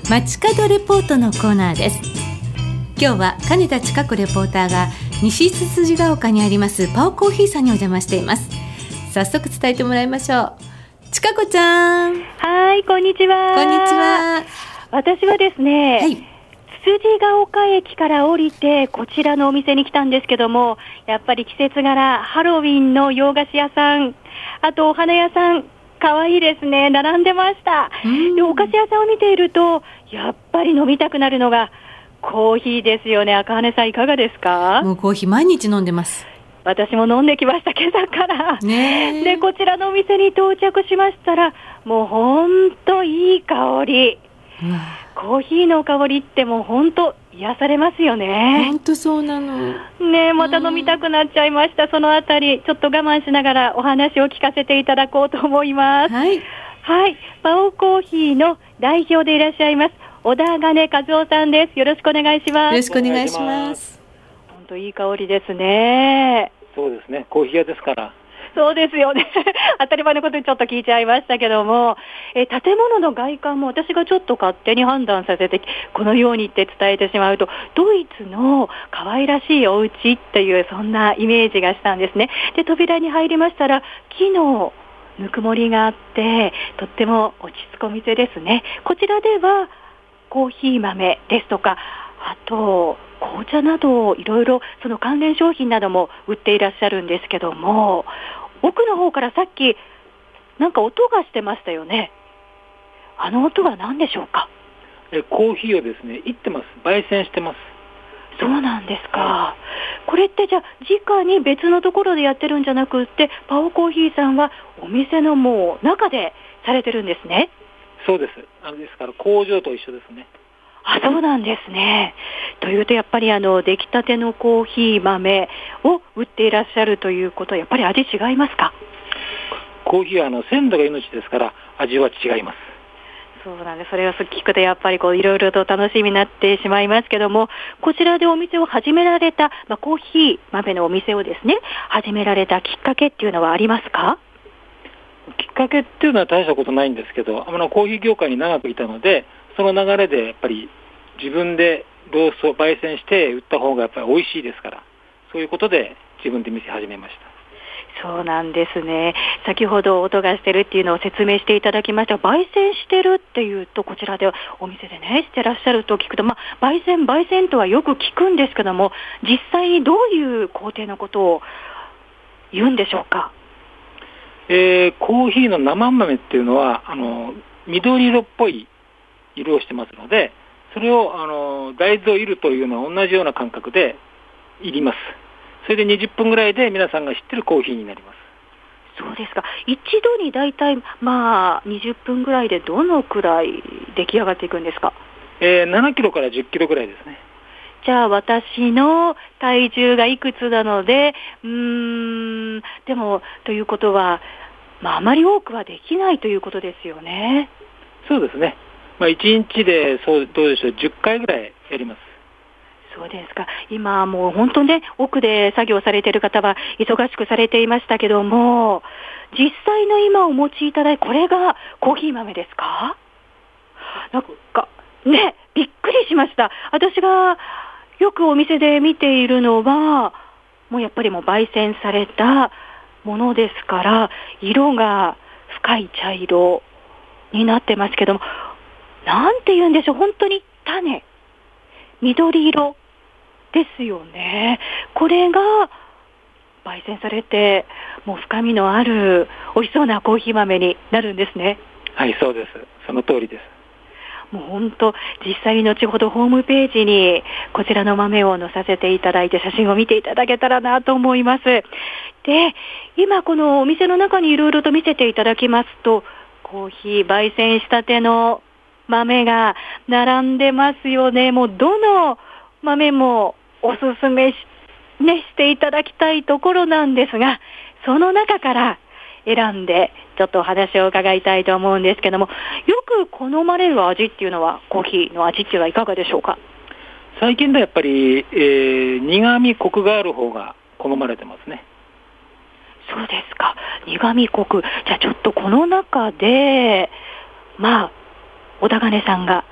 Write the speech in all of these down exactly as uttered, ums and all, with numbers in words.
街角レポートのコーナーです。今日は金田千佳子レポーターが西つつじが丘にありますパオコーヒーさんにお邪魔しています。早速伝えてもらいましょう。千佳子ちゃん。 はい、こんにちは。 こんにちは。 私はですね、 はい、 つつじが丘駅から降りてこちらのお店に来たんですけども、やっぱり季節柄ハロウィンの洋菓子屋さん、あとお花屋さん、かわいいですね。並んでました。で、お菓子屋さんを見ているとやっぱり飲みたくなるのがコーヒーですよね。赤羽さんいかがですか？ もうコーヒー毎日飲んでます。 私も飲んできました、今朝から、 ね、 でこちらのお店に到着しましたら、もうほんといい香り、コーヒーの香りってもうほんと癒されますよね。 ほんとそうなのね。また飲みたくなっちゃいました。そのあたりちょっと我慢しながらお話を聞かせていただこうと思います。 はい、 はい、パオコーヒーの代表でいらっしゃいます小田金和夫さんです。よろしくお願いします。 よろしくお願いします。 本当いい香りですね。 そうですね、コーヒー屋ですから。 そうですよね当たり前のことにちょっと聞いちゃいましたけども、え建物の外観も私がちょっと勝手に判断させてこのようにって伝えてしまうと、ドイツの可愛らしいお家っていうそんなイメージがしたんですね。で扉に入りましたら木のぬくもりがあってとっても落ち着くお店ですね。こちらではコーヒー豆ですとか、あと紅茶などいろいろその関連商品なども売っていらっしゃるんですけども、奥の方からさっきなんか音がしてましたよね。あの音は何でしょうか？ えコーヒーをですね、いってます。焙煎してます。 そうなんですか。これってじゃあ直に別のところでやってるんじゃなくって、パオコーヒーさんはお店のもう中でされてるんですね。 そうです。あのですから工場と一緒ですね。 あ、そうなんですね。というとやっぱりあの出来たてのコーヒー豆を売っていらっしゃるということはやっぱり味違いますか？ コーヒーはあの鮮度が命ですから味は違います。 そうなんです。それを聞くとやっぱりこういろいろと楽しみになってしまいますけども、こちらでお店を始められた、まあ、コーヒー豆のお店をですね始められたきっかけっていうのはありますか？ きっかけっていうのは大したことないんですけど、あのコーヒー業界に長くいたので、その流れでやっぱり自分でロースト焙煎して売った方がやっぱり美味しいですから、そういうことで自分で店始めました。 そうなんですね。先ほど音がしてるっていうのを説明していただきましたが、焙煎してるっていうとこちらでお店でねしてらっしゃると聞くと、まあ、焙煎焙煎とはよく聞くんですけども、実際にどういう工程のことを言うんでしょうか？ えー、コーヒーの生豆っていうのはあの緑色っぽい色をしてますので、それをあの大豆を煎るというのは同じような感覚で煎ります。それでにじゅっぷんぐらいで皆さんが知ってるコーヒーになります。 そうですか。一度にだいたいまあにじゅっぷんぐらいでどのくらい出来上がっていくんですか？ えー、ななキロからじゅっキロぐらいですね。 じゃあ私の体重がいくつなので、うーんでもということは、まあ、あまり多くはできないということですよね。 そうですね。まあ、いちにちでそうどうでしょうじゅっかいぐらいやります。 そうですか。今もう本当ね奥で作業されている方は忙しくされていましたけども、実際の今お持ちいただいこれがコーヒー豆ですか？なんかねびっくりしました。私がよくお店で見ているのはもうやっぱりもう焙煎されたものですから色が深い茶色になってますけども、なんて言うんでしょう、本当に種緑色ですよね。これが焙煎されてもう深みのある美味しそうなコーヒー豆になるんですね。 はい、そうです。その通りです。 もう本当実際に後ほどホームページにこちらの豆を載させていただいて写真を見ていただけたらなと思います。で、今このお店の中にいろいろと見せていただきますと、コーヒー焙煎したての豆が並んでますよね。もうどの豆もおすすめ し,、ね、していただきたいところなんですが、その中から選んでちょっとお話を伺いたいと思うんですけども、よく好まれる味っていうのはコーヒーの味っていうのはいかがでしょうか？ 最近ではやっぱり、えー、苦味コクがある方が好まれてますね。 そうですか。苦味コク。じゃあちょっとこの中でまあ小田金さんが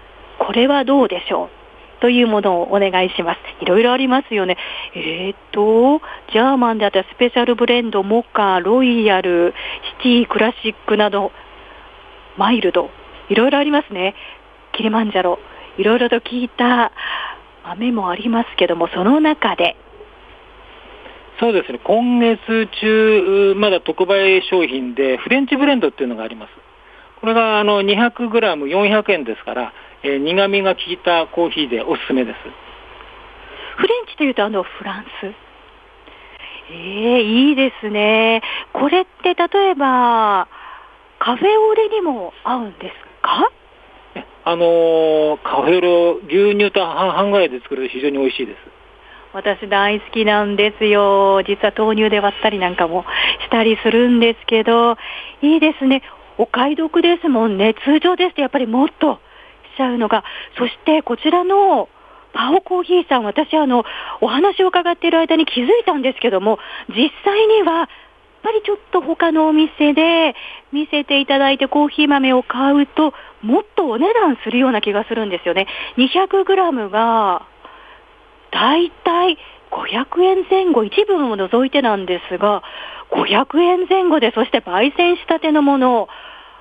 これはどうでしょうというものをお願いします。いろいろありますよね。えーと、ジャーマンであったらスペシャルブレンド、モカ、ロイヤル、シティ、クラシックなど、マイルド、いろいろありますね。キリマンジャロ、いろいろと聞いた豆もありますけども、その中で、 そうですね、今月中、まだ特売商品で、フレンチブレンドっていうのがあります。これがあの にひゃくグラムよんひゃくえんですから、えー、苦味が効いたコーヒーでおすすめです。 フレンチというとあのフランス。えー、いいですね。これって例えばカフェオレにも合うんですか？ あのー、カフェオレを牛乳と半々ぐらいで作ると非常に美味しいです。 私大好きなんですよ。実は豆乳で割ったりなんかもしたりするんですけど、いいですね。お買い得ですもんね。通常ですとやっぱりもっとしちゃうのが。そしてこちらのパオコーヒーさん、私あのお話を伺っている間に気づいたんですけども、実際にはやっぱりちょっと他のお店で見せていただいてコーヒー豆を買うともっとお値段するような気がするんですよね。にひゃくグラムがだいたいごひゃくえんぜん後、一部を除いてなんですがごひゃくえんぜん後で、そして焙煎したてのもの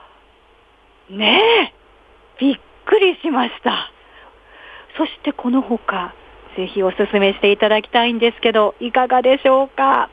ねえ、びっくりしました。そしてこのほかぜひお勧めしていただきたいんですけど、いかがでしょうか？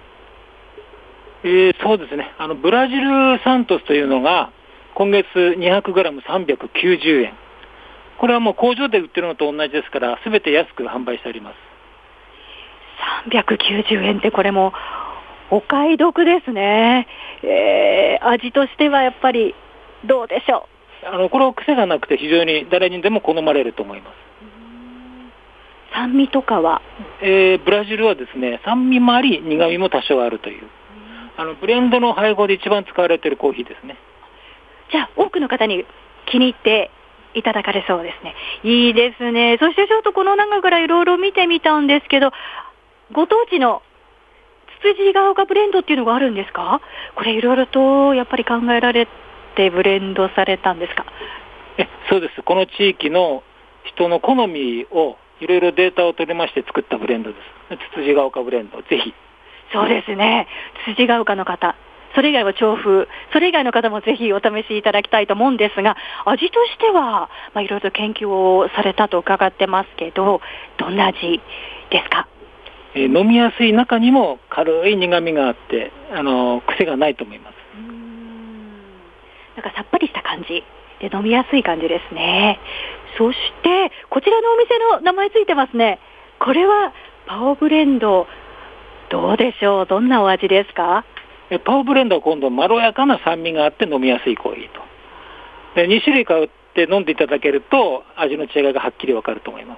えー、そうですね、あのブラジルサントスというのが今月 にひゃくグラムさんびゃくきゅうじゅうえん。これはもう工場で売ってるのと同じですから、すべて安く販売しております。 さんびゃくきゅうじゅうえんってこれもお買い得ですね。えー、味としてはやっぱりどうでしょう。あのこれは癖がなくて非常に誰にでも好まれると思います。 酸味とかは、 えー、ブラジルはですね、酸味もあり苦味も多少あるという、あのブレンドの配合で一番使われているコーヒーですね。 じゃあ多くの方に気に入っていただかれそうですね。いいですね。そしてちょっとこの中からいろいろ見てみたんですけど、ご当地のつつじヶ丘ブレンドっていうのがあるんですか？これいろいろとやっぱり考えられてブレンドされたんですか？ えそうです。この地域の人の好みをいろいろデータを取りまして作ったブレンドです。つつじヶ丘ブレンド、ぜひ。 そうですね。つつじヶ丘の方、それ以外は調布、それ以外の方もぜひお試しいただきたいと思うんですが、味としては、まあ、いろいろと研究をされたと伺ってますけど、どんな味ですか？ えー、飲みやすい中にも軽い苦みがあって、あの癖がないと思います。 うーん、なんかさっぱりした感じで飲みやすい感じですね。そしてこちらのお店の名前ついてますね。これはパオブレンド、どうでしょう？どんなお味ですか？ えパオブレンドは今度まろやかな酸味があって飲みやすいコーヒーと。でに種類買って飲んでいただけると味の違いがはっきりわかると思います。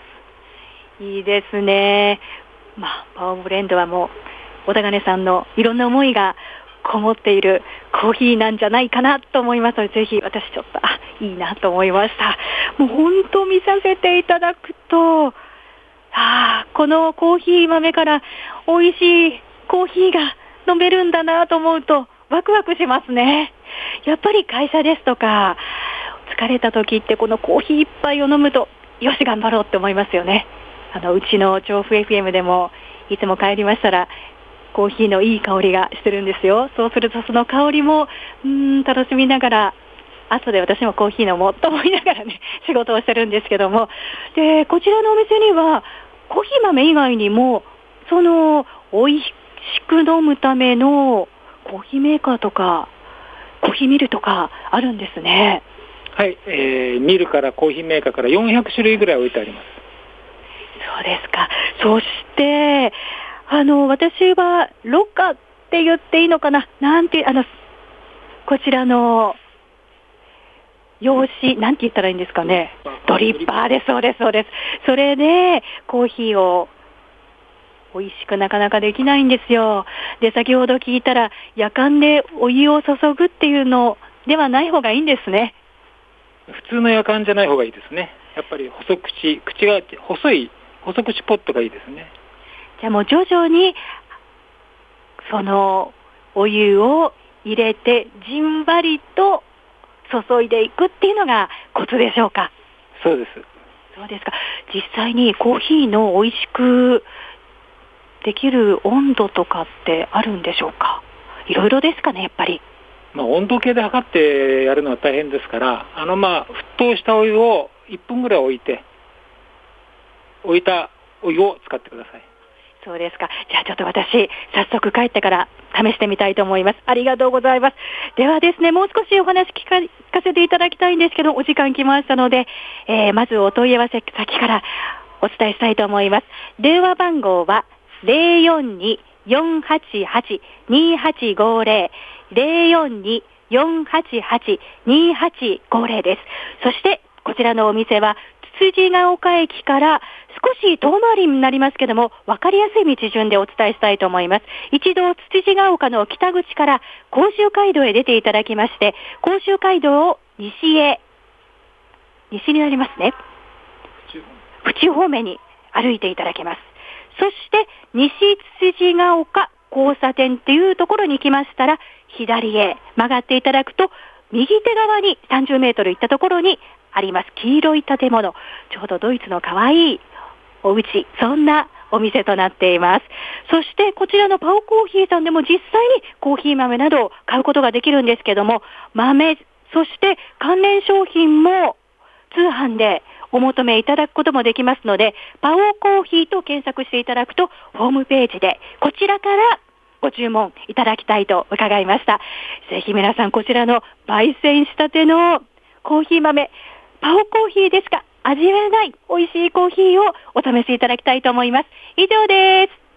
いいですね。まあ、パオブレンドはもう小田金さんのいろんな思いがこもっているコーヒーなんじゃないかなと思いますので、ぜひ私ちょっとあいいなと思いました。もう本当見させていただくと、あこのコーヒー豆から美味しいコーヒーが飲めるんだなと思うとワクワクしますね。やっぱり会社ですとか疲れた時ってこのコーヒー一杯を飲むとよし頑張ろうって思いますよね。あのうちの調布 エフエム でもいつも帰りましたらコーヒーのいい香りがしてるんですよ。そうするとその香りもうーん楽しみながら、後で私もコーヒー飲もうと思いながらね仕事をしてるんですけども、でこちらのお店にはコーヒー豆以外にもその美味しく飲むためのコーヒーメーカーとかコーヒーミルとかあるんですね。 はい、えー、ミルからコーヒーメーカーからよんひゃく種類ぐらい置いてあります。 そうですか。そしてあの私はロッカって言っていいのかな、なんてあのこちらの用紙なんて言ったらいいんですかね、ドリッパーです。そうですそうです。それでコーヒーを美味しくなかなかできないんですよ。で先ほど聞いたらやかんでお湯を注ぐっていうのではない方がいいんですね。 普通のやかんじゃない方がいいですね。やっぱり細口口が細い細口ポットがいいですね。 じゃあもう徐々にそのお湯を入れてじんわりと注いでいくっていうのがコツでしょうか？ そうです。 そうですか。実際にコーヒーの美味しくできる温度とかってあるんでしょうか。いろいろですかね、やっぱり。 まあ、温度計で測ってやるのは大変ですから、あのまあ沸騰したお湯をいっぷんぐらい置いて、置いたお湯を使ってください。 そうですか。じゃあちょっと私、早速帰ってから試してみたいと思います。ありがとうございます。ではですね、もう少しお話聞か、聞かせていただきたいんですけど、お時間来ましたので、えー、まずお問い合わせ先からお伝えしたいと思います。電話番号は ゼロよんに よんはちはち にはちごゼロ ゼロよんに よんはちはち にはちごゼロ です。そしてこちらのお店はつつじが丘駅から少し遠回りになりますけども、分かりやすい道順でお伝えしたいと思います。一度つつじが丘の北口から甲州街道へ出ていただきまして、甲州街道を西へ、西になりますね。府中方面に歩いていただけます。そして西つつじが丘交差点っていうところに来ましたら、左へ曲がっていただくと、右手側にさんじゅうメートル行ったところにあります黄色い建物、ちょうどドイツの可愛いお家、そんなお店となっています。そしてこちらのパオコーヒーさんでも実際にコーヒー豆などを買うことができるんですけども、豆、そして関連商品も通販でお求めいただくこともできますので、パオコーヒーと検索していただくとホームページでこちらからご注文いただきたいと伺いました。ぜひ皆さんこちらの焙煎したてのコーヒー豆、パオコーヒーですか味わえない美味しいコーヒーをお試しいただきたいと思います。以上です。